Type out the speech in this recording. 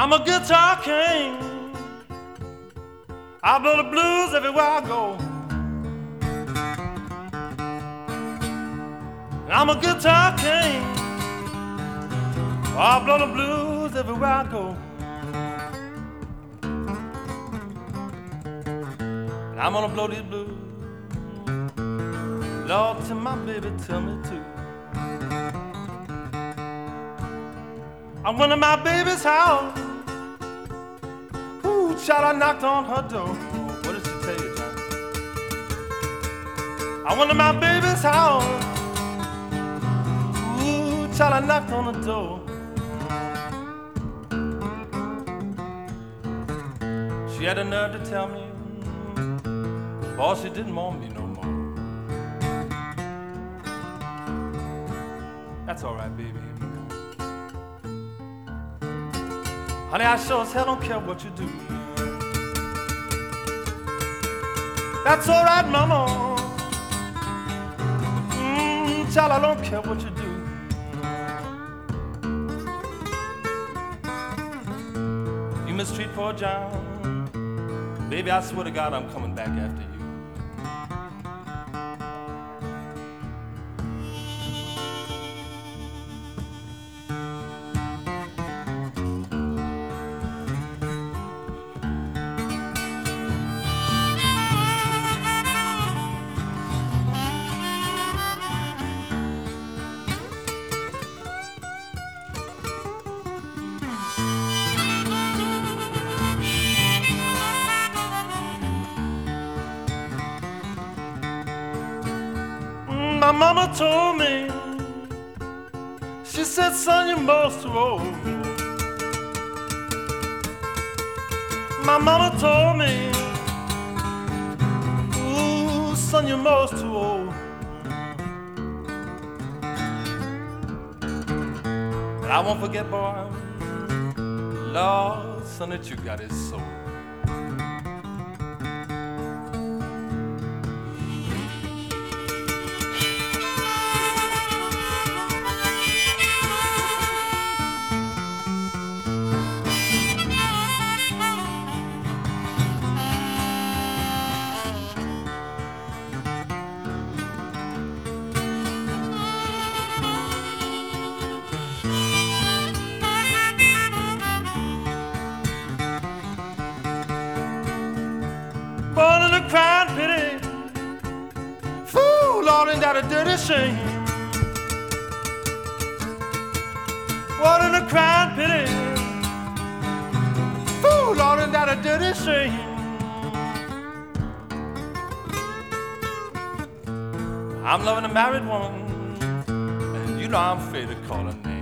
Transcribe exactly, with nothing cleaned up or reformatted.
I'm a guitar king. I blow the blues everywhere I go. I'm a guitar king. I blow the blues everywhere I go. And I'm gonna blow these blues, Lord, till my baby tell me to. I went to my baby's house. Ooh, child, I knocked on her door. What did she tell you, John? I went to my baby's house. Ooh, child, I knocked on the door. She had the nerve to tell me, boss, she didn't want me no more. That's all right, baby. Honey, I sure as hell don't care what you do. That's all right, mama. Mmm, child, I don't care what you do. You mistreat poor John. Baby, I swear to God, I'm coming back after you. My mama told me, she said, son, you're most too old. My mama told me, ooh, son, you're most too old. But I won't forget, boy, Lord, son, that you got his soul. Born in a crying pity, fool, Lord, ain't that a dirty shame? Born in a crying pity, fool, Lord, ain't that a dirty shame? I'm loving a married woman, and you know I'm afraid to call her name.